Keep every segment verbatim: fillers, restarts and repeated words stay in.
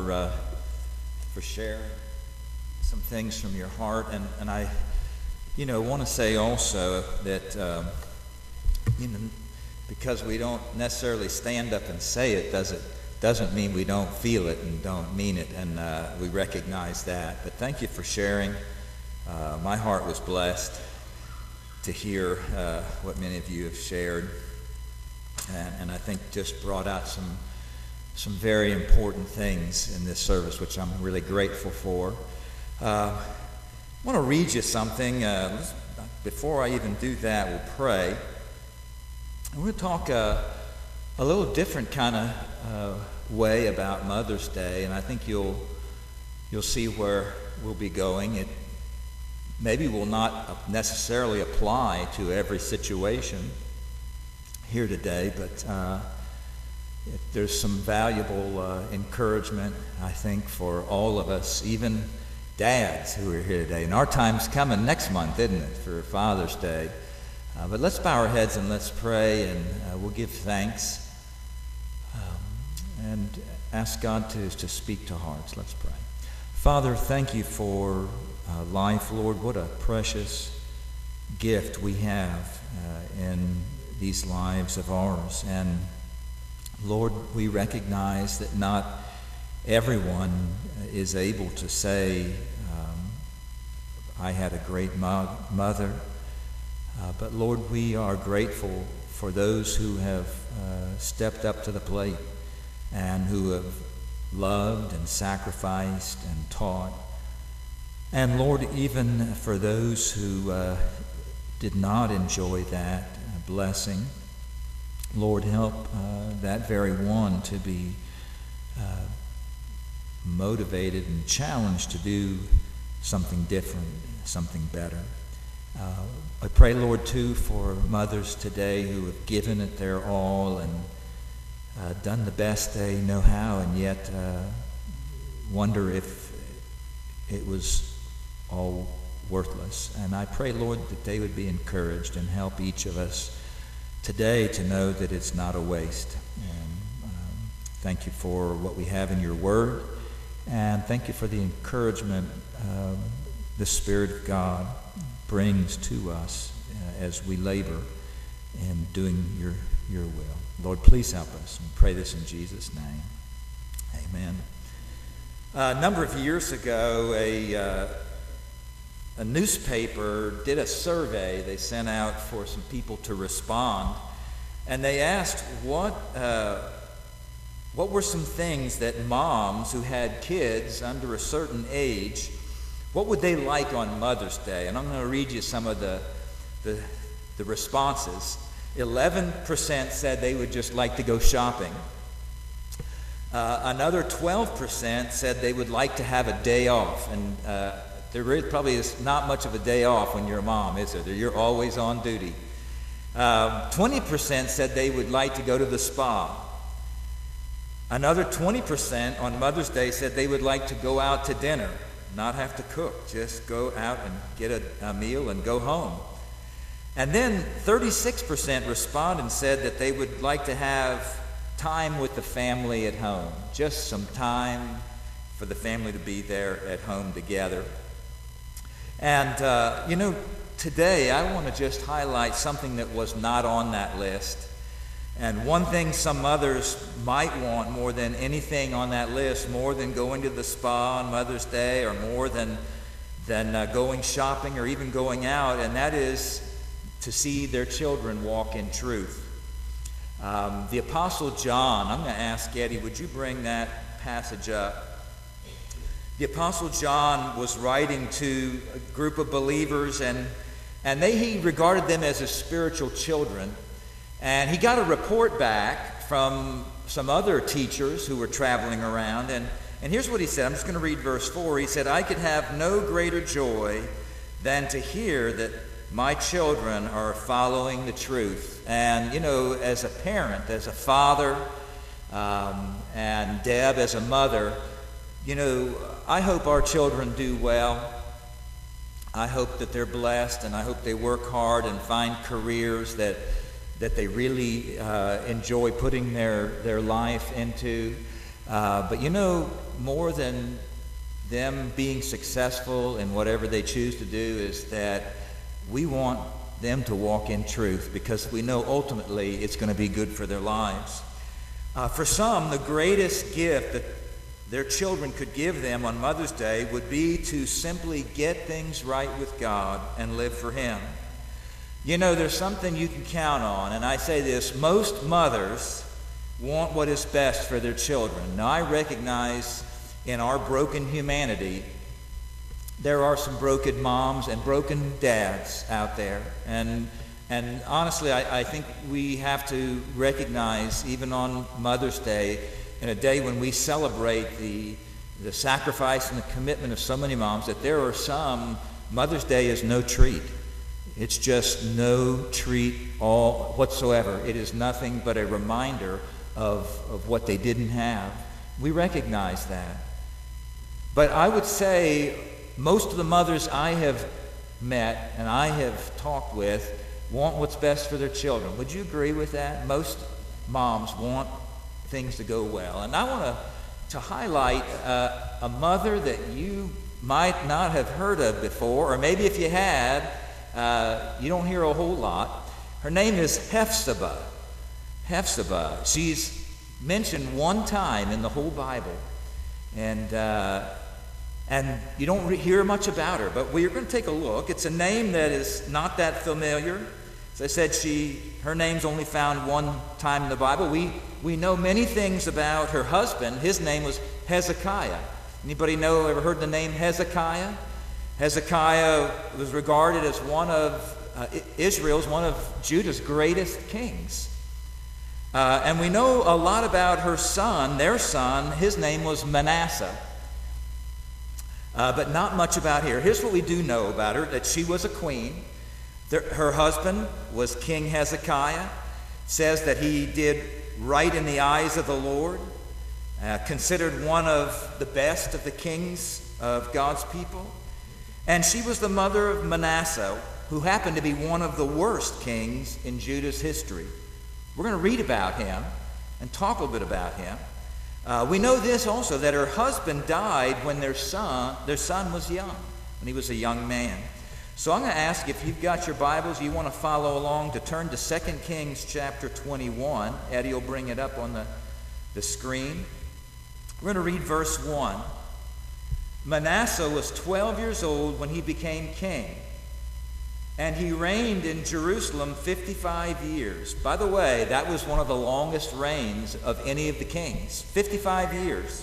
for uh, for sharing some things from your heart, and, and I, you know, want to say also that um, you know, because we don't necessarily stand up and say it, doesn't doesn't mean we don't feel it and don't mean it, and uh, we recognize that. But thank you for sharing. Uh, my heart was blessed to hear uh, what many of you have shared, and, and I think just brought out some some very important things in this service, which I'm really grateful for. Uh, I want to read you something. Uh, let's, before I even do that, we'll pray. We're going to talk uh, a little different kind of uh, way about Mother's Day, and I think you'll you'll see where we'll be going. It maybe will not necessarily apply to every situation here today, but uh, it, there's some valuable uh, encouragement, I think, for all of us, even dads who are here today. And our time's coming next month, isn't it, for Father's Day? Uh, but let's bow our heads and let's pray, and uh, we'll give thanks um, and ask God to, to speak to hearts. Let's pray. Father, thank you for uh, life, Lord. What a precious gift we have uh, in these lives of ours. And Lord, we recognize that not everyone is able to say, um, I had a great mo- mother. Uh, but Lord, we are grateful for those who have uh, stepped up to the plate and who have loved and sacrificed and taught. And Lord, even for those who uh, did not enjoy that uh, blessing, Lord, help uh, that very one to be uh, motivated and challenged to do something different, something better. Uh, I pray, Lord, too, for mothers today who have given it their all and uh, done the best they know how, and yet uh, wonder if it was all worthless. And I pray, Lord, that they would be encouraged and help each of us today to know that it's not a waste. And um, thank you for what we have in your word, and thank you for the encouragement um, the Spirit of God brings to us uh, as we labor in doing your your will. Lord, please help us. We pray this in Jesus' name. Amen. Uh, a number of years ago, a uh, a newspaper did a survey they sent out for some people to respond, and they asked what uh, what were some things that moms who had kids under a certain age, what would they like on Mother's Day? And I'm going to read you some of the the, the responses. eleven percent said they would just like to go shopping. Uh, another twelve percent said they would like to have a day off. And uh, there really probably is not much of a day off when you're a mom, is there? You're always on duty. Uh, twenty percent said they would like to go to the spa. Another twenty percent on Mother's Day said they would like to go out to dinner. Not have to cook, just go out and get a, a meal and go home. And then thirty-six percent responded and said that they would like to have time with the family at home, just some time for the family to be there at home together. And, uh, you know, today I want to just highlight something that was not on that list. And one thing some mothers might want more than anything on that list, more than going to the spa on Mother's Day, or more than than uh, going shopping or even going out, and that is to see their children walk in truth. Um, the Apostle John, I'm going to ask Eddie, would you bring that passage up? The Apostle John was writing to a group of believers, and, and they, he regarded them as his spiritual children. And he got a report back from some other teachers who were traveling around. And, and here's what he said. I'm just going to read verse four. He said, I could have no greater joy than to hear that my children are following the truth. And, you know, as a parent, as a father, um, and Deb as a mother, you know, I hope our children do well. I hope that they're blessed, and I hope they work hard and find careers that that they really uh, enjoy putting their, their life into. Uh, but you know, more than them being successful in whatever they choose to do is that we want them to walk in truth, because we know ultimately it's going to be good for their lives. Uh, for some, the greatest gift that their children could give them on Mother's Day would be to simply get things right with God and live for Him. You know, there's something you can count on, and I say this: most mothers want what is best for their children. Now, I recognize in our broken humanity, there are some broken moms and broken dads out there. And and honestly, I, I think we have to recognize, even on Mother's Day, in a day when we celebrate the, the sacrifice and the commitment of so many moms, that there are some, Mother's Day is no treat. It's just no treat all whatsoever. It is nothing but a reminder of, of what they didn't have. We recognize that. But I would say most of the mothers I have met and I have talked with want what's best for their children. Would you agree with that? Most moms want things to go well. And I want to, to highlight uh, a mother that you might not have heard of before, or maybe if you had, uh, you don't hear a whole lot. Her name is Hephzibah. Hephzibah. She's mentioned one time in the whole Bible. And uh, and you don't re- hear much about her, but we're going to take a look. It's a name that is not that familiar. As I said, she her name's only found one time in the Bible. We we know many things about her husband. His name was Hezekiah. Anybody know, ever heard the name Hezekiah? Hezekiah was regarded as one of uh, Israel's, one of Judah's greatest kings. Uh, and we know a lot about her son, their son. His name was Manasseh. Uh, but not much about her. Here's what we do know about her, that she was a queen. There, her husband was King Hezekiah. It says that he did right in the eyes of the Lord, uh, considered one of the best of the kings of God's people. And she was the mother of Manasseh, who happened to be one of the worst kings in Judah's history. We're going to read about him and talk a little bit about him. Uh, we know this also, that her husband died when their son, their son was young, when he was a young man. So I'm going to ask, if you've got your Bibles, you want to follow along, to turn to Second Kings chapter twenty-one. Eddie will bring it up on the, the screen. We're going to read verse one. Manasseh was twelve years old when he became king, and he reigned in Jerusalem fifty-five years. By the way, that was one of the longest reigns of any of the kings. fifty-five years.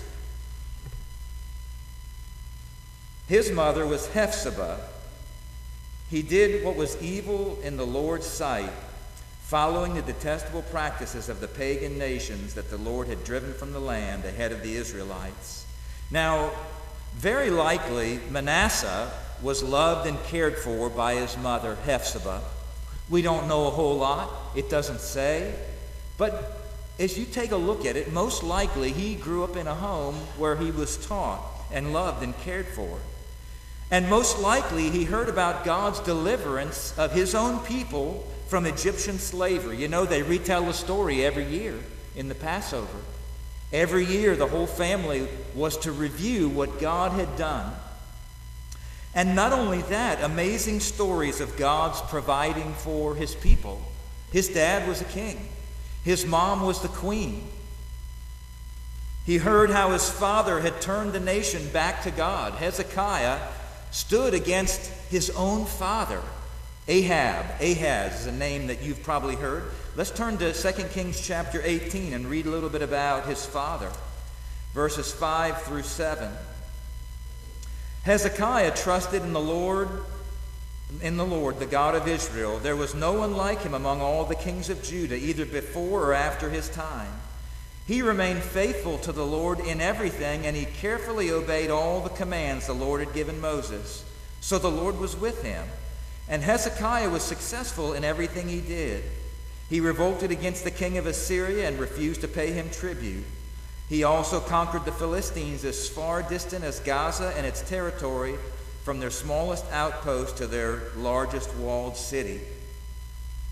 His mother was Hephzibah. He did what was evil in the Lord's sight, following the detestable practices of the pagan nations that the Lord had driven from the land ahead of the Israelites. Now, very likely, Manasseh was loved and cared for by his mother, Hephzibah. We don't know a whole lot. It doesn't say. But as you take a look at it, most likely he grew up in a home where he was taught and loved and cared for. And most likely he heard about God's deliverance of his own people from Egyptian slavery. You know, they retell the story every year in the Passover. Every year the whole family was to review what God had done. And not only that, amazing stories of God's providing for his people. His dad was a king. His mom was the queen. He heard how his father had turned the nation back to God. Hezekiah stood against his own father, Ahab. Ahaz is a name that you've probably heard. Let's turn to Second Kings chapter eighteen and read a little bit about his father. Verses five through seven. Hezekiah trusted in the Lord, in the Lord, the God of Israel. There was no one like him among all the kings of Judah, either before or after his time. He remained faithful to the Lord in everything, and he carefully obeyed all the commands the Lord had given Moses. So the Lord was with him. And Hezekiah was successful in everything he did. He revolted against the king of Assyria and refused to pay him tribute. He also conquered the Philistines as far distant as Gaza and its territory, from their smallest outpost to their largest walled city.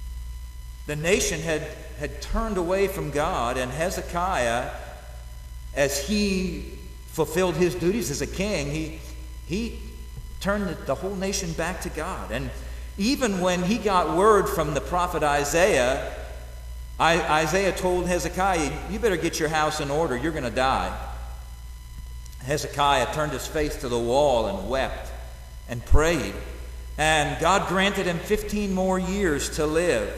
The nation had, had turned away from God, and Hezekiah as he fulfilled his duties as a king, he, he turned the, the whole nation back to God. And even when he got word from the prophet Isaiah, I, Isaiah told Hezekiah, you better get your house in order, you're going to die. Hezekiah turned his face to the wall and wept and prayed. And God granted him fifteen more years to live.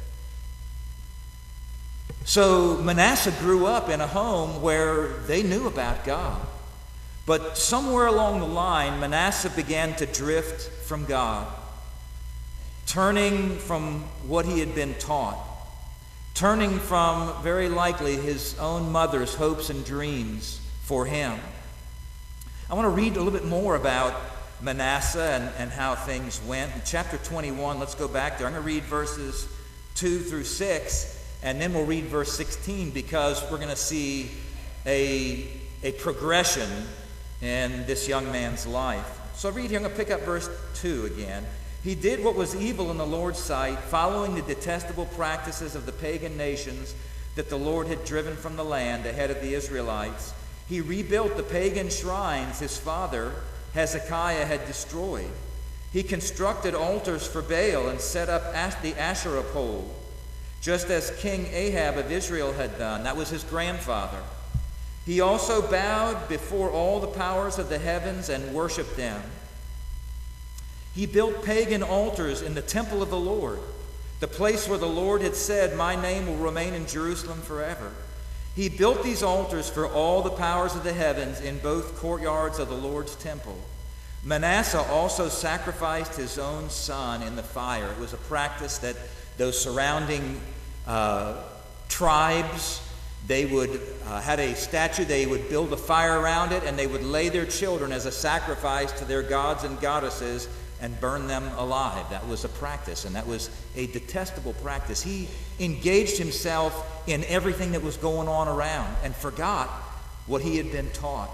So Manasseh grew up in a home where they knew about God. But somewhere along the line, Manasseh began to drift from God, turning from what he had been taught, turning from, very likely, his own mother's hopes and dreams for him. I want to read a little bit more about Manasseh and, and how things went. In chapter twenty-one, let's go back there. I'm going to read verses two through six, and then we'll read verse sixteen, because we're going to see a, a progression in this young man's life. So read here, I'm going to pick up verse two again. He did what was evil in the Lord's sight, following the detestable practices of the pagan nations that the Lord had driven from the land ahead of the Israelites. He rebuilt the pagan shrines his father Hezekiah had destroyed. He constructed altars for Baal and set up the Asherah pole, just as King Ahab of Israel had done. That was his grandfather. He also bowed before all the powers of the heavens and worshiped them. He built pagan altars in the temple of the Lord, the place where the Lord had said, "My name will remain in Jerusalem forever." He built these altars for all the powers of the heavens in both courtyards of the Lord's temple. Manasseh also sacrificed his own son in the fire. It was a practice that those surrounding uh, tribes, they would uh, had a statue, they would build a fire around it, and they would lay their children as a sacrifice to their gods and goddesses and burn them alive. That was a practice, and that was a detestable practice. He engaged himself in everything that was going on around and forgot what he had been taught.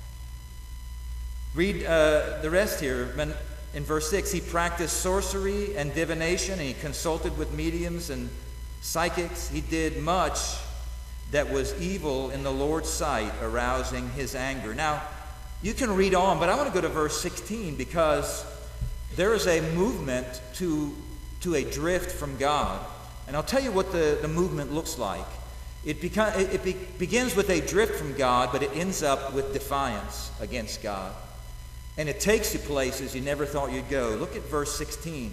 Read uh, the rest here. In verse six, he practiced sorcery and divination, and he consulted with mediums and psychics. He did much that was evil in the Lord's sight, arousing his anger. Now, you can read on, but I want to go to verse sixteen, because there is a movement to, to a drift from God. And I'll tell you what the, the movement looks like. It, beca- it, it be- begins with a drift from God, but it ends up with defiance against God. And it takes you places you never thought you'd go. Look at verse sixteen.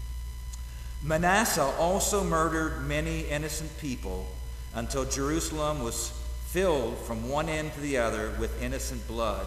Manasseh also murdered many innocent people until Jerusalem was filled from one end to the other with innocent blood.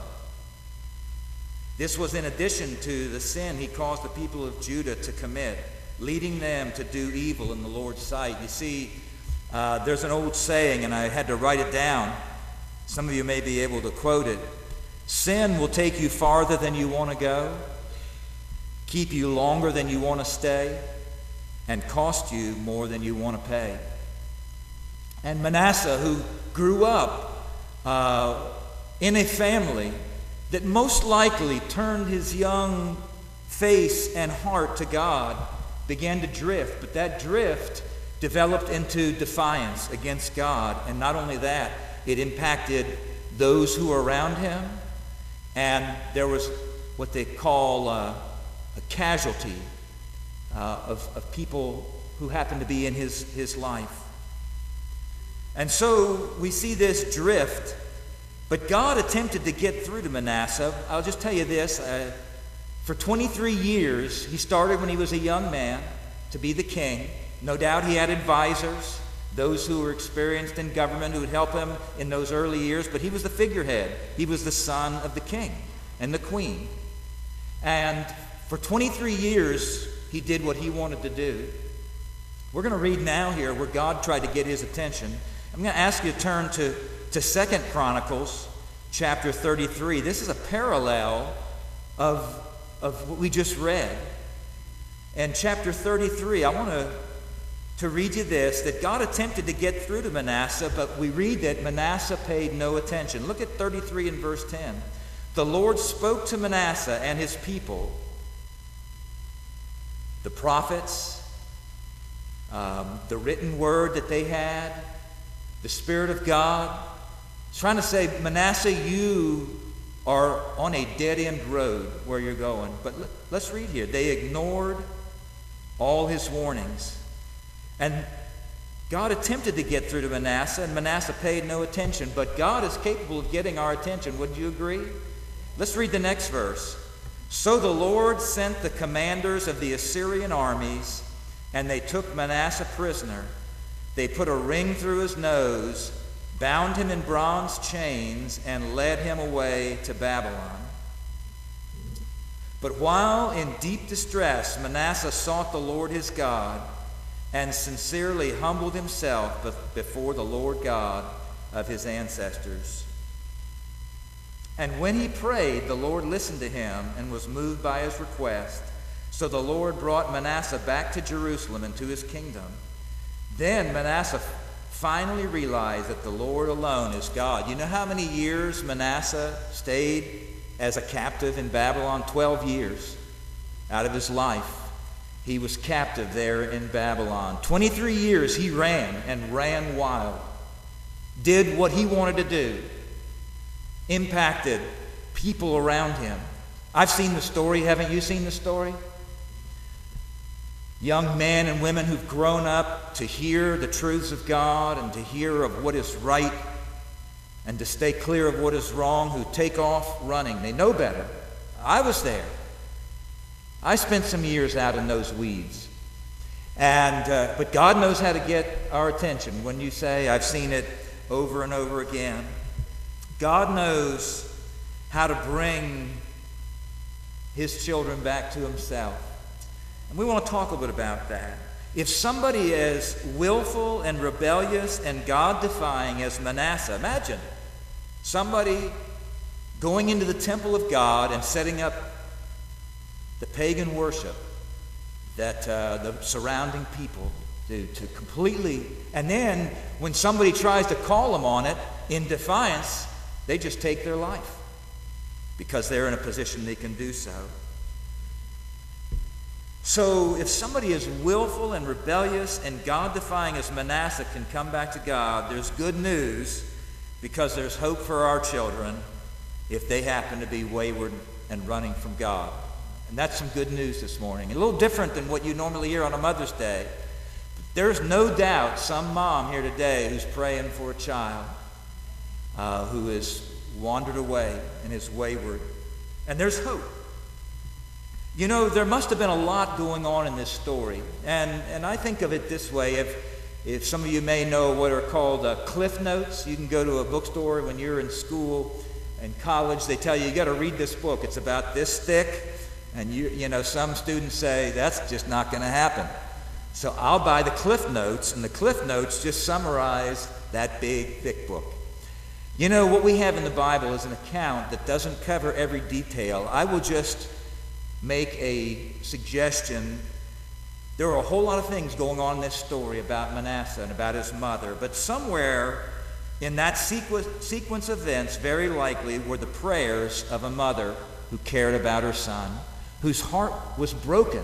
This was in addition to the sin he caused the people of Judah to commit, leading them to do evil in the Lord's sight. You see, uh, there's an old saying, and I had to write it down. Some of you may be able to quote it. Sin will take you farther than you want to go, keep you longer than you want to stay, and cost you more than you want to pay. And Manasseh, who grew up uh, in a family that most likely turned his young face and heart to God, began to drift. But that drift developed into defiance against God. And not only that, it impacted those who were around him. And there was what they call uh, a casualty uh, of, of people who happened to be in his, his life. And so we see this drift. But God attempted to get through to Manasseh. I'll just tell you this. Uh, for twenty-three years, he started when he was a young man to be the king. No doubt he had advisors, those who were experienced in government who would help him in those early years. But he was the figurehead. He was the son of the king and the queen. And for twenty-three years, he did what he wanted to do. We're going to read now here where God tried to get his attention. I'm going to ask you to turn to to Second Chronicles chapter thirty-three. This is a parallel of, of what we just read. And chapter thirty-three, I want to, to read you this, that God attempted to get through to Manasseh, but we read that Manasseh paid no attention. Look at thirty-three and verse ten. The Lord spoke to Manasseh and his people, the prophets, um, the written word that they had, the Spirit of God He's trying to say, Manasseh, you are on a dead-end road where you're going. But let's read here. They ignored all his warnings. And God attempted to get through to Manasseh, and Manasseh paid no attention. But God is capable of getting our attention. Would you agree? Let's read the next verse. So the Lord sent the commanders of the Assyrian armies, and they took Manasseh prisoner. They put a ring through his nose, bound him in bronze chains, and led him away to Babylon. But while in deep distress, Manasseh sought the Lord his God, and sincerely humbled himself before the Lord God of his ancestors. And when he prayed, the Lord listened to him and was moved by his request. So the Lord brought Manasseh back to Jerusalem and to his kingdom. Then Manasseh finally realized that the Lord alone is God. You know how many years Manasseh stayed as a captive in Babylon? Twelve years out of his life. He was captive there in Babylon. Twenty-three years he ran and ran wild. Did what he wanted to do. Impacted people around him. I've seen the story. Haven't you seen the story? Young men and women who've grown up to hear the truths of God and to hear of what is right and to stay clear of what is wrong, who take off running. They know better. I was there. I spent some years out in those weeds. And uh, but God knows how to get our attention. When you say, I've seen it over and over again, God knows how to bring his children back to himself. And we want to talk a bit about that. If somebody as willful and rebellious and God-defying as Manasseh, imagine somebody going into the temple of God and setting up the pagan worship that uh, the surrounding people do to completely, and then when somebody tries to call them on it in defiance, they just take their life because they're in a position they can do so. So if somebody is willful and rebellious and God-defying as Manasseh can come back to God, there's good news because there's hope for our children if they happen to be wayward and running from God. And that's some good news this morning. A little different than what you normally hear on a Mother's Day. There's no doubt some mom here today who's praying for a child uh, who has wandered away and is wayward. And there's hope. You know, there must have been a lot going on in this story. And, and I think of it this way. If, if some of you may know what are called uh, Cliff Notes, you can go to a bookstore when you're in school and college. They tell you, you got to read this book. It's about this thick. And you, you know, some students say, that's just not going to happen. So I'll buy the Cliff Notes, and the Cliff Notes just summarize that big, thick book. You know, what we have in the Bible is an account that doesn't cover every detail. I will just make a suggestion. There are a whole lot of things going on in this story about Manasseh and about his mother, but somewhere in that sequence, sequence of events, very likely, were the prayers of a mother who cared about her son, whose heart was broken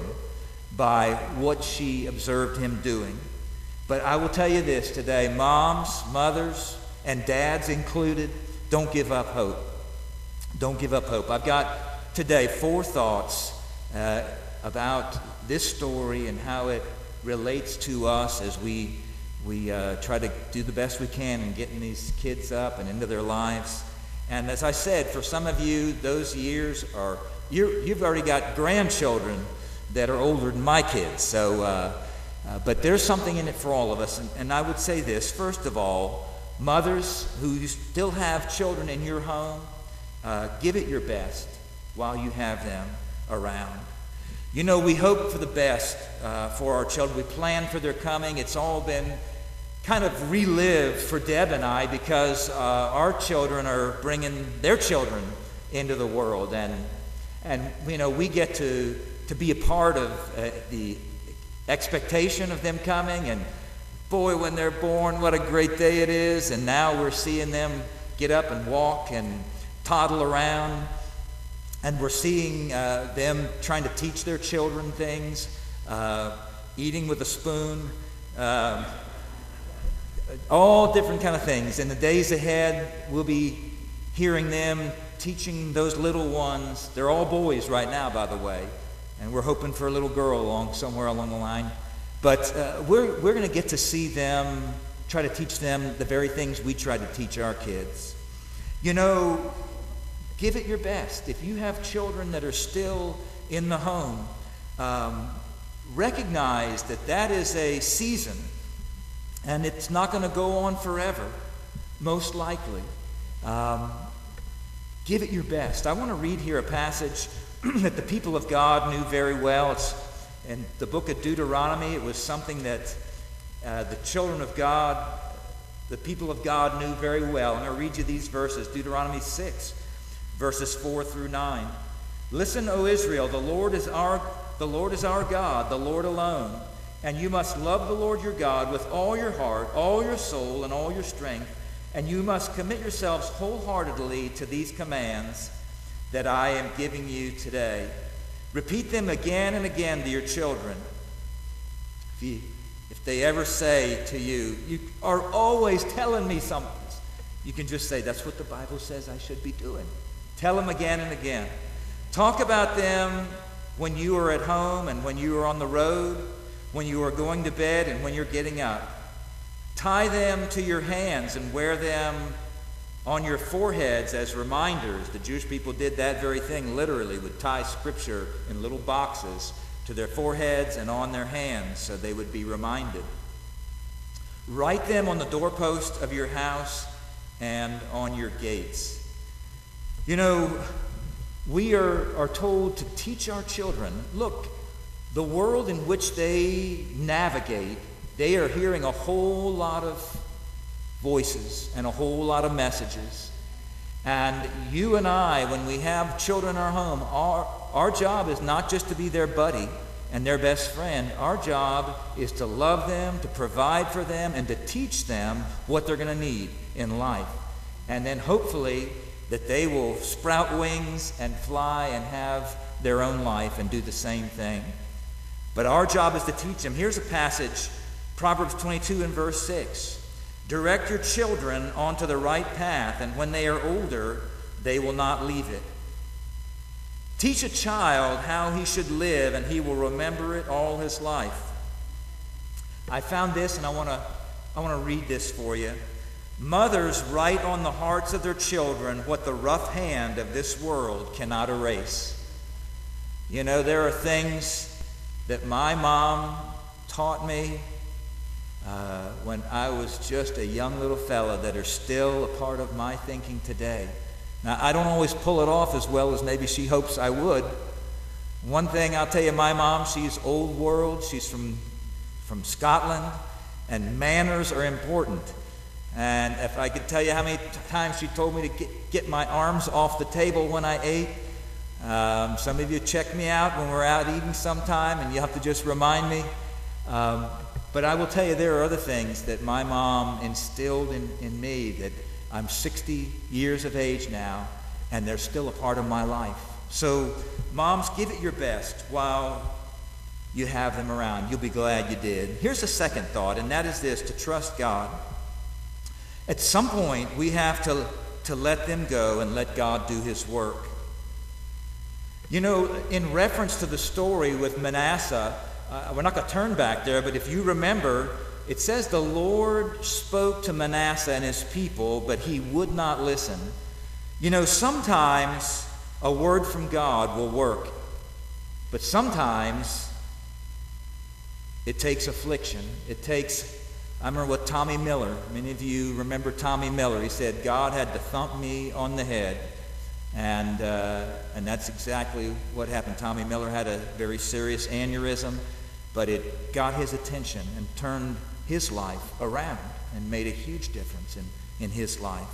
by what she observed him doing. But I will tell you this today, moms, mothers, and dads included, don't give up hope. Don't give up hope. I've got today four thoughts uh, about this story and how it relates to us as we, we uh, try to do the best we can in getting these kids up and into their lives. And as I said, for some of you, those years are, you're, you've already got grandchildren that are older than my kids. So, uh, uh, but there's something in it for all of us. And, and I would say this, first of all, mothers who still have children in your home, uh, give it your best while you have them around. You know, we hope for the best uh, for our children. We plan for their coming. It's all been kind of relived for Deb and I because uh, our children are bringing their children into the world, and and you know we get to to be a part of uh, the expectation of them coming. And boy, when they're born, what a great day it is! And now we're seeing them get up and walk and toddle around, and we're seeing uh, them trying to teach their children things, uh, eating with a spoon. Uh, all different kind of things. In the days ahead, we'll be hearing them teaching those little ones. They're all boys right now, by the way, and we're hoping for a little girl along somewhere along the line. But uh, we're we're going to get to see them, try to teach them the very things we try to teach our kids. You know, give it your best. If you have children that are still in the home, um, recognize that that is a season, and it's not going to go on forever, most likely. Um, give it your best. I want to read here a passage that the people of God knew very well. It's in the book of Deuteronomy. It was something that uh, the children of God, the people of God knew very well. I'm going to read you these verses. Deuteronomy six, verses four through nine. Listen, O Israel, the Lord is our the Lord is our God, the Lord alone. And you must love the Lord your God with all your heart, all your soul, and all your strength. And you must commit yourselves wholeheartedly to these commands that I am giving you today. Repeat them again and again to your children. If, you, if they ever say to you, you are always telling me something, you can just say, that's what the Bible says I should be doing. Tell them again and again. Talk about them when you are at home and when you are on the road, when you are going to bed and when you're getting up. Tie them to your hands and wear them on your foreheads as reminders. The Jewish people did that very thing, literally, would tie scripture in little boxes to their foreheads and on their hands so they would be reminded. Write them on the doorpost of your house and on your gates. You know, we are, are told to teach our children, look, the world in which they navigate, they are hearing a whole lot of voices and a whole lot of messages. And you and I, when we have children in our home, our, our job is not just to be their buddy and their best friend. Our job is to love them, to provide for them, and to teach them what they're going to need in life. And then hopefully that they will sprout wings and fly and have their own life and do the same thing. But our job is to teach them. Here's a passage, Proverbs twenty-two and verse six. Direct your children onto the right path, and when they are older, they will not leave it. Teach a child how he should live, and he will remember it all his life. I found this, and I want to I want to read this for you. Mothers write on the hearts of their children what the rough hand of this world cannot erase. You know, there are things that my mom taught me uh, when I was just a young little fella that are still a part of my thinking today. Now, I don't always pull it off as well as maybe she hopes I would. One thing I'll tell you, my mom, she's old world. She's from, from Scotland, and manners are important. And if I could tell you how many t- times she told me to get, get my arms off the table when I ate. Um, some of you check me out when we're out eating sometime, and you have to just remind me. Um, but I will tell you, there are other things that my mom instilled in, in me that I'm sixty years of age now, and they're still a part of my life. So, moms, give it your best while you have them around. You'll be glad you did. Here's a second thought, and that is this: to trust God. At some point, we have to, to let them go and let God do his work. You know, in reference to the story with Manasseh, uh, we're not going to turn back there, but if you remember, it says the Lord spoke to Manasseh and his people, but he would not listen. You know, sometimes a word from God will work, but sometimes it takes affliction. It takes... I remember what Tommy Miller, many of you remember Tommy Miller. He said, God had to thump me on the head. And uh, and that's exactly what happened. Tommy Miller had a very serious aneurysm, but it got his attention and turned his life around and made a huge difference in, in his life.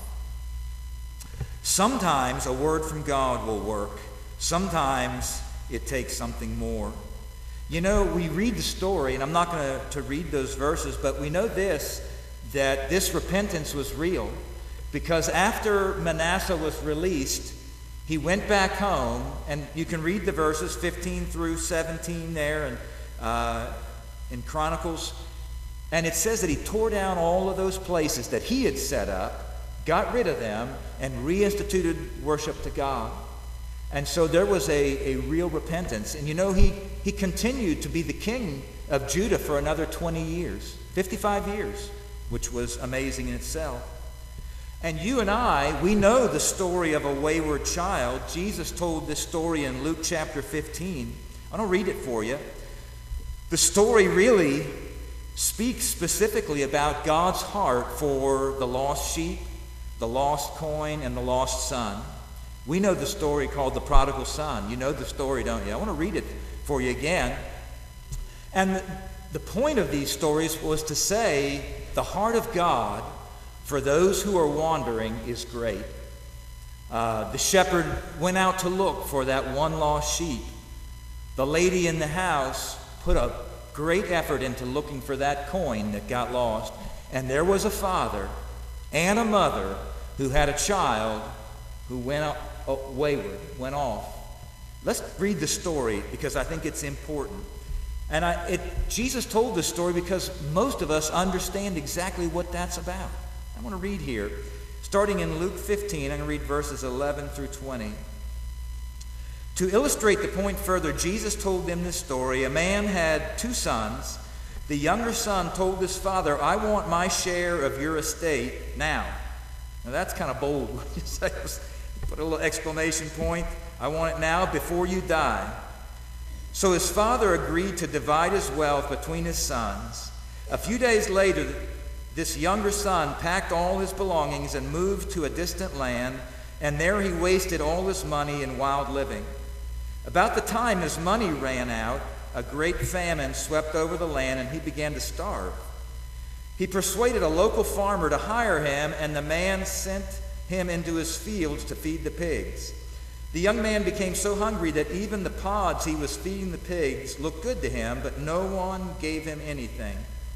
Sometimes a word from God will work. Sometimes it takes something more. You know, we read the story, and I'm not going to read those verses, but we know this, that this repentance was real, because after Manasseh was released, he went back home, and you can read the verses fifteen through seventeen there and uh, in Chronicles. And it says that he tore down all of those places that he had set up, got rid of them, and reinstituted worship to God. And so there was a, a real repentance. And you know, he, he continued to be the king of Judah for another twenty years, fifty-five years, which was amazing in itself. And you and I, we know the story of a wayward child. Jesus told this story in Luke chapter fifteen. I want to read it for you. The story really speaks specifically about God's heart for the lost sheep, the lost coin, and the lost son. We know the story called the prodigal son. You know the story, don't you? I want to read it for you again. And the point of these stories was to say the heart of God for those who are wandering is great. Uh, the shepherd went out to look for that one lost sheep. The lady in the house put a great effort into looking for that coin that got lost. And there was a father and a mother who had a child who went out, oh, wayward, went off. Let's read the story because I think it's important. And I, it, Jesus told this story because most of us understand exactly what that's about. I want to read here, starting in Luke fifteen, I'm going to read verses eleven through twenty. To illustrate the point further, Jesus told them this story. A man had two sons. The younger son told his father, I want my share of your estate now. Now that's kind of bold. Put a little exclamation point. I want it now before you die. So his father agreed to divide his wealth between his sons. A few days later, this younger son packed all his belongings and moved to a distant land, and there he wasted all his money in wild living. About the time his money ran out, a great famine swept over the land, and he began to starve. He persuaded a local farmer to hire him, and the man sent him into his fields to feed the pigs. The young man became so hungry that even the pods he was feeding the pigs looked good to him, but no one gave him anything.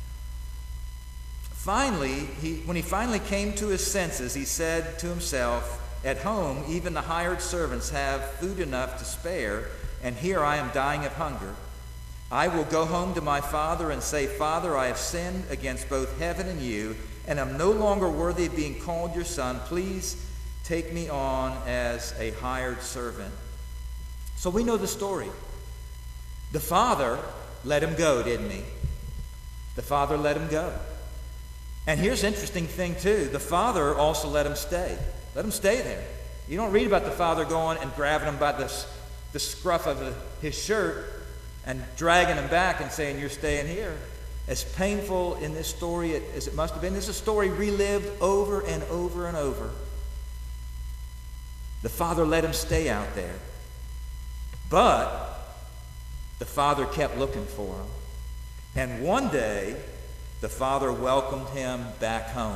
Finally, he, when he finally came to his senses, he said to himself, at home, even the hired servants have food enough to spare, and here I am dying of hunger. I will go home to my father and say, Father, I have sinned against both heaven and you, and am no longer worthy of being called your son. Please take me on as a hired servant. So we know the story. The father let him go, didn't he? The father let him go. And here's the interesting thing, too. The father also let him stay. Let him stay there. You don't read about the father going and grabbing him by the, the scruff of the, his shirt and dragging him back and saying, you're staying here. As painful in this story as it must have been, this is a story relived over and over and over. The father let him stay out there. But the father kept looking for him. And one day, the father welcomed him back home.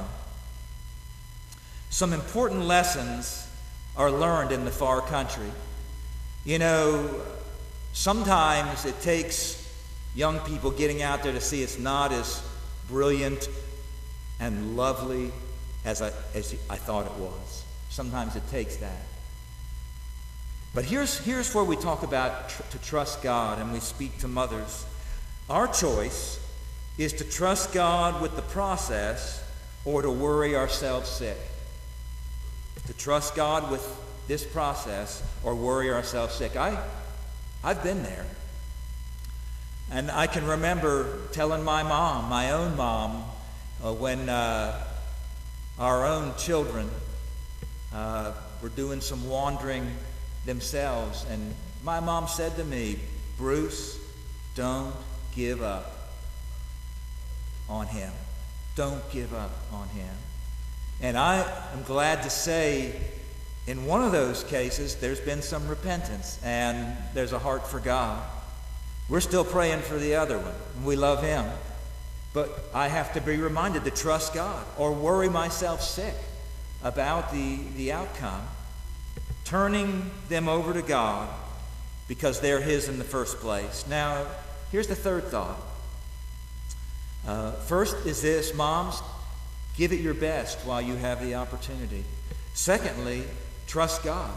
Some important lessons are learned in the far country. You know, sometimes it takes young people getting out there to see it's not as brilliant and lovely as I, as I thought it was. Sometimes it takes that. But here's, here's where we talk about tr- to trust God, and we speak to mothers. Our choice is to trust God with the process or to worry ourselves sick. To trust God with this process or worry ourselves sick. I, I've been there. And I can remember telling my mom, my own mom, uh, when uh, our own children uh, were doing some wandering themselves. And my mom said to me, Bruce, don't give up on him. Don't give up on him. And I am glad to say in one of those cases there's been some repentance and there's a heart for God. We're still praying for the other one. We love him. But I have to be reminded to trust God or worry myself sick about the, the outcome. Turning them over to God because they're his in the first place. Now, here's the third thought. Uh, first is this, moms, give it your best while you have the opportunity. Secondly, trust God.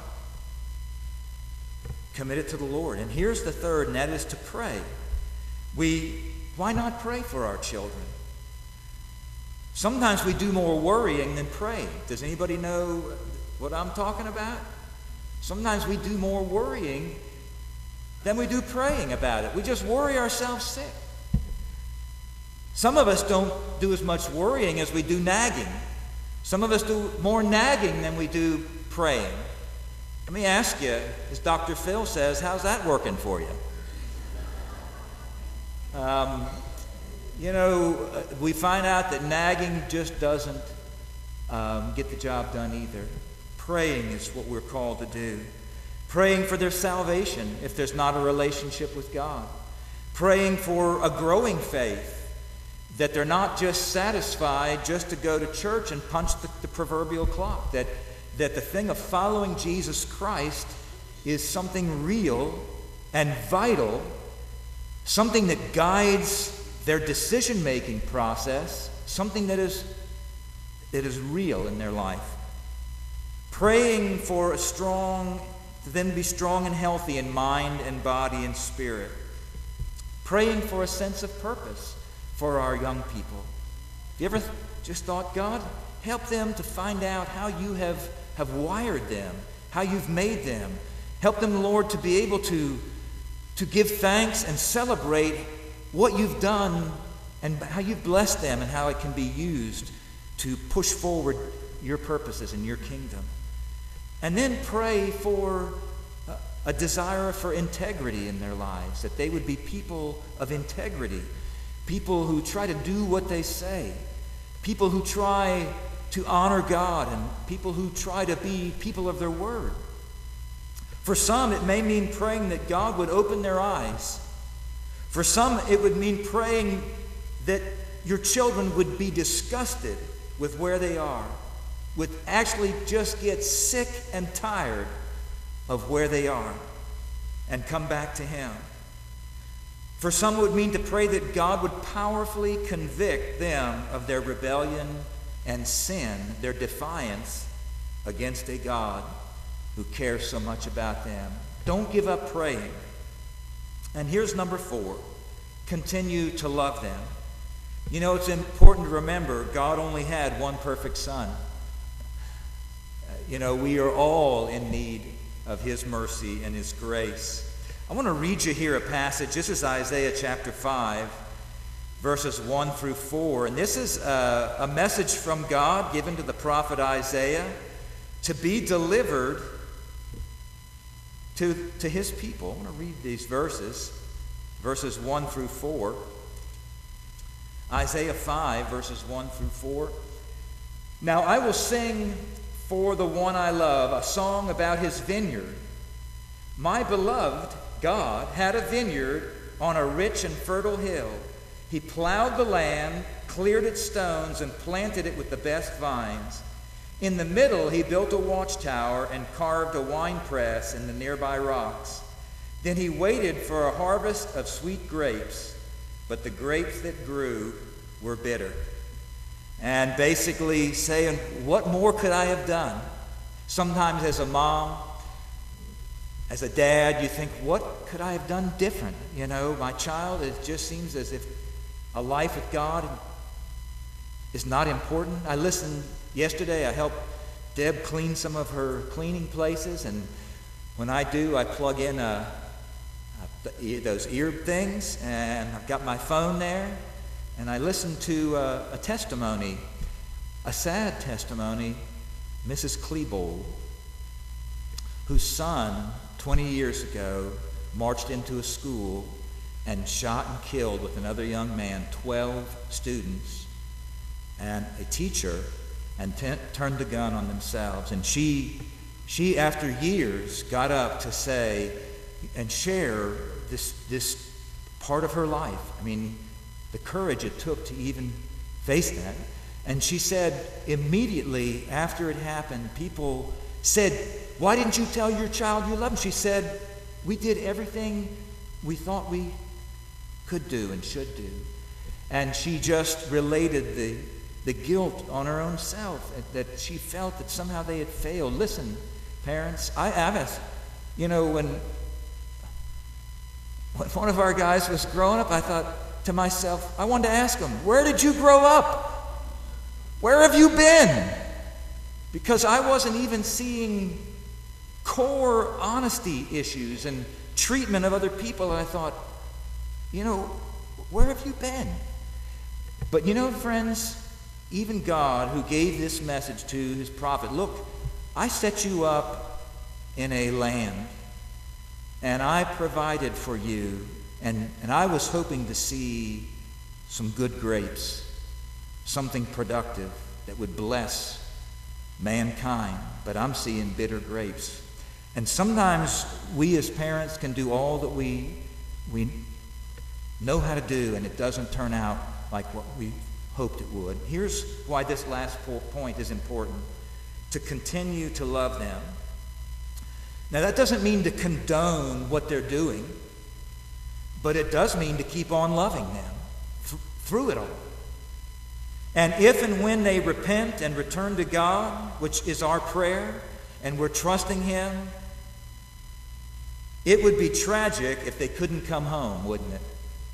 Commit it to the Lord. And here's the third, and that is to pray. We, why not pray for our children? Sometimes we do more worrying than praying. Does anybody know what I'm talking about? Sometimes we do more worrying than we do praying about it. We just worry ourselves sick. Some of us don't do as much worrying as we do nagging. Some of us do more nagging than we do praying. Let me ask you, as Doctor Phil says, how's that working for you? Um, you know, we find out that nagging just doesn't um, get the job done either. Praying is what we're called to do. Praying for their salvation if there's not a relationship with God. Praying for a growing faith, that they're not just satisfied just to go to church and punch the, the proverbial clock. That, that the thing of following Jesus Christ is something real and vital, something that guides their decision-making process, something that is, that is real in their life. Praying for a strong, to then be strong and healthy in mind and body and spirit. Praying for a sense of purpose for our young people. Have you ever just thought, God, help them to find out how you have, have wired them, how you've made them. Help them, Lord, to be able to, to give thanks and celebrate what you've done and how you've blessed them and how it can be used to push forward your purposes in your kingdom. And then pray for a, a desire for integrity in their lives, that they would be people of integrity, people who try to do what they say, people who try to honor God, and people who try to be people of their word. For some, it may mean praying that God would open their eyes. For some, it would mean praying that your children would be disgusted with where they are, would actually just get sick and tired of where they are and come back to Him. For some, it would mean to pray that God would powerfully convict them of their rebellion and sin, their defiance against a God who cares so much about them. Don't give up praying. And here's number four. Continue to love them. You know, it's important to remember God only had one perfect Son. You know, we are all in need of His mercy and His grace. I want to read you here a passage. This is Isaiah chapter five, verses one through four. And this is a, a message from God given to the prophet Isaiah to be delivered to, to His people. I want to read these verses, verses one through four. Isaiah five, verses one through four. Now I will sing for the one I love a song about his vineyard. My beloved God had a vineyard on a rich and fertile hill. He plowed the land, cleared its stones, and planted it with the best vines. In the middle he built a watchtower and carved a winepress in the nearby rocks. Then he waited for a harvest of sweet grapes, but the grapes that grew were bitter. And basically saying, what more could I have done? Sometimes as a mom, as a dad, you think, what could I have done different? You know, my child, it just seems as if a life with God is not important. I listened yesterday, I helped Deb clean some of her cleaning places, and when I do, I plug in a, a, those ear things, and I've got my phone there, and I listened to a, a testimony, a sad testimony, Missus Klebold, whose son, twenty years ago, marched into a school and shot and killed with another young man, twelve students, and a teacher, and t- turned the gun on themselves. And she, she, after years, got up to say and share this, this part of her life. I mean, the courage it took to even face that. And she said immediately after it happened, people said, why didn't you tell your child you love him? She said, we did everything we thought we could do and should do. And she just related the, the guilt on her own self, that she felt that somehow they had failed. Listen, parents, I, I was, you know, when, when one of our guys was growing up, I thought to myself, I wanted to ask him, where did you grow up? Where have you been? Because I wasn't even seeing core honesty issues and treatment of other people. And I thought, you know, where have you been? But you know, friends, even God, who gave this message to his prophet, look, I set you up in a land, and I provided for you, and, and I was hoping to see some good grapes, something productive that would bless mankind, but I'm seeing bitter grapes. And sometimes we as parents can do all that we we know how to do, and it doesn't turn out like what we hoped it would. Here's why this last point is important: to continue to love them. Now, that doesn't mean to condone what they're doing, but it does mean to keep on loving them th- through it all. And if and when they repent and return to God, which is our prayer, and we're trusting him, it would be tragic if they couldn't come home, wouldn't it?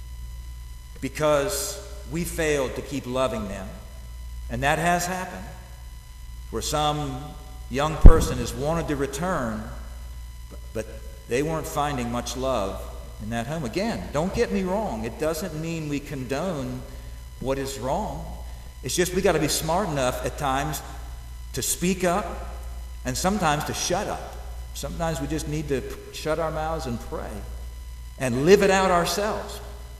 Because we failed to keep loving them. And that has happened, where some young person has wanted to return, but they weren't finding much love in that home. Again, don't get me wrong. It doesn't mean we condone what is wrong. It's just we got to be smart enough at times to speak up and sometimes to shut up. Sometimes we just need to shut our mouths and pray and live it out ourselves.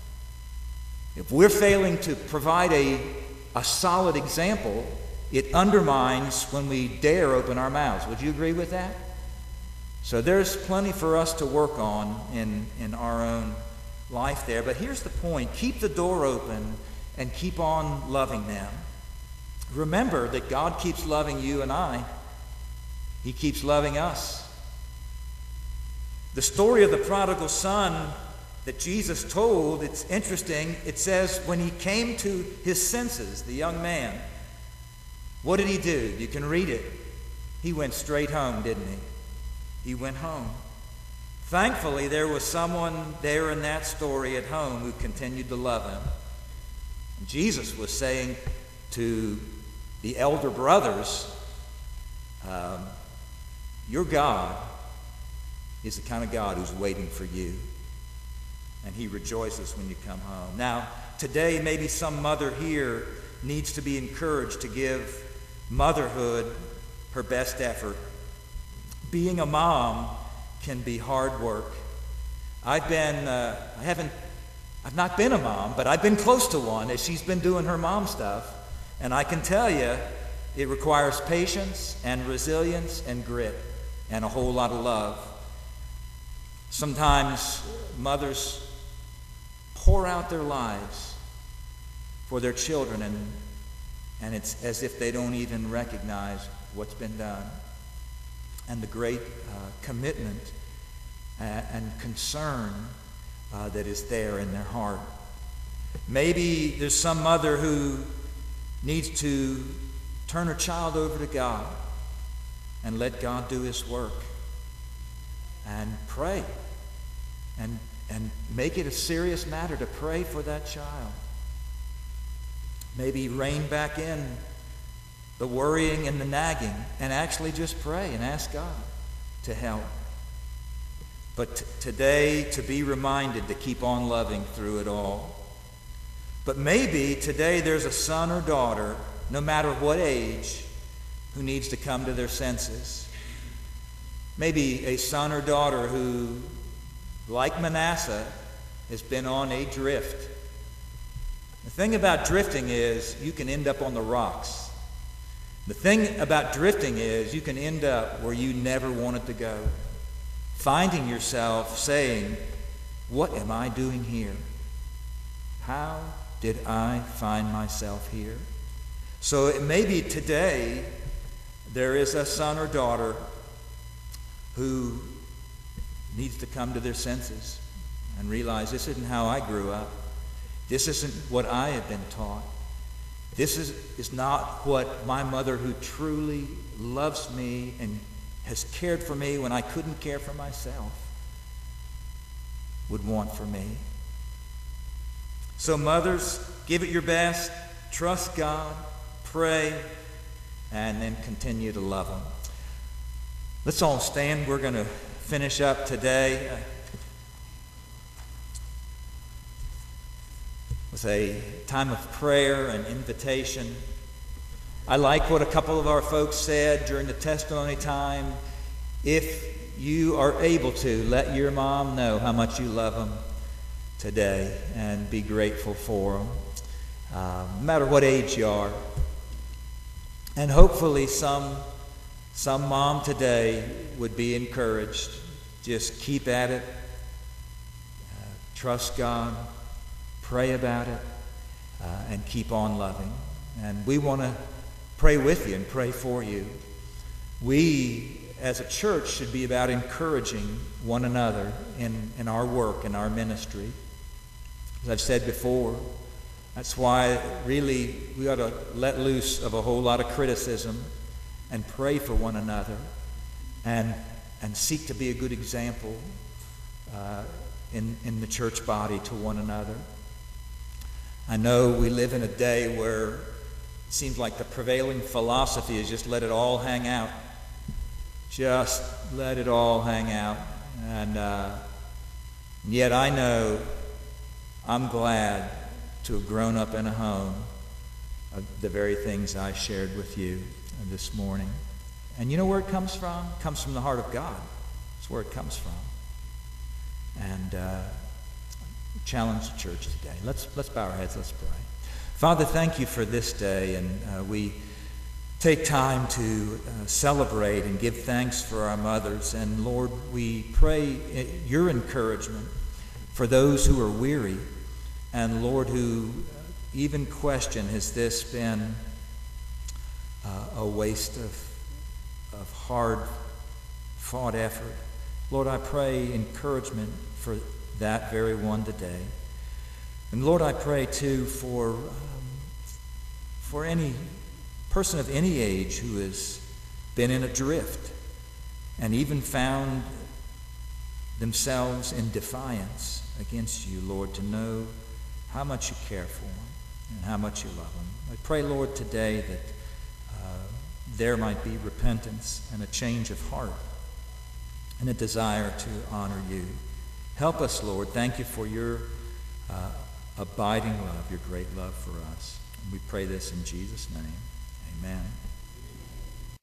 If we're failing to provide a, a solid example, it undermines when we dare open our mouths. Would you agree with that? So there's plenty for us to work on in, in our own life there. But here's the point: keep the door open and keep on loving them. Remember that God keeps loving you and I. He keeps loving us. The story of the prodigal son that Jesus told, it's interesting. It says when he came to his senses, the young man, what did he do? You can read it. He went straight home, didn't he? He went home. Thankfully, there was someone there in that story at home who continued to love him. And Jesus was saying to the elder brothers, um, your God is the kind of God who's waiting for you. And he rejoices when you come home. Now, today, maybe some mother here needs to be encouraged to give motherhood her best effort. Being a mom can be hard work. I've been, uh, I haven't, I've not been a mom, but I've been close to one as she's been doing her mom stuff. And I can tell you, it requires patience and resilience and grit and a whole lot of love. Sometimes mothers pour out their lives for their children, and, and it's as if they don't even recognize what's been done. And the great uh, commitment uh, and concern uh, that is there in their heart. Maybe there's some mother who needs to turn her child over to God and let God do his work and pray and, and make it a serious matter to pray for that child. Maybe rein back in the worrying and the nagging, and actually just pray and ask God to help. But t- today, to be reminded to keep on loving through it all. But maybe today there's a son or daughter, no matter what age, who needs to come to their senses. Maybe a son or daughter who, like Manasseh, has been on a drift. The thing about drifting is you can end up on the rocks. The thing about drifting is you can end up where you never wanted to go, finding yourself saying, what am I doing here? How did I find myself here? So it may be today there is a son or daughter who needs to come to their senses and realize this isn't how I grew up. This isn't what I have been taught. This is, is not what my mother, who truly loves me and has cared for me when I couldn't care for myself, would want for me. So mothers, give it your best. Trust God. pray, and then continue to love them. Let's all stand. We're going to finish up today with a time of prayer and invitation. I like what a couple of our folks said during the testimony time. If you are able to, let your mom know how much you love them today and be grateful for them, uh, no matter what age you are. And hopefully some, some mom today would be encouraged. Just keep at it. Uh, trust God. Pray about it. Uh, and keep on loving. And we want to pray with you and pray for you. We, as a church, should be about encouraging one another in, in our work, in our ministry. As I've said before, that's why really we ought to let loose of a whole lot of criticism and pray for one another and, and seek to be a good example uh, in, in the church body to one another. I know we live in a day where it seems like the prevailing philosophy is just let it all hang out. Just let it all hang out. And uh, yet I know I'm glad to have grown up in a home of the very things I shared with you this morning. And you know where it comes from? It comes from the heart of God. That's where it comes from. And uh, challenge the church today. Let's, let's bow our heads. Let's pray. Father, thank you for this day. And uh, we take time to uh, celebrate and give thanks for our mothers. And Lord, we pray your encouragement for those who are weary. And Lord, who even question, has this been uh, a waste of, of hard-fought effort? Lord, I pray encouragement for that very one today. And Lord, I pray too for, um, for any person of any age who has been in a drift and even found themselves in defiance against you, Lord, to know how much you care for them and how much you love them. I pray, Lord, today that uh, there might be repentance and a change of heart and a desire to honor you. Help us, Lord. Thank you for your uh, abiding love, your great love for us. And we pray this in Jesus' name. Amen.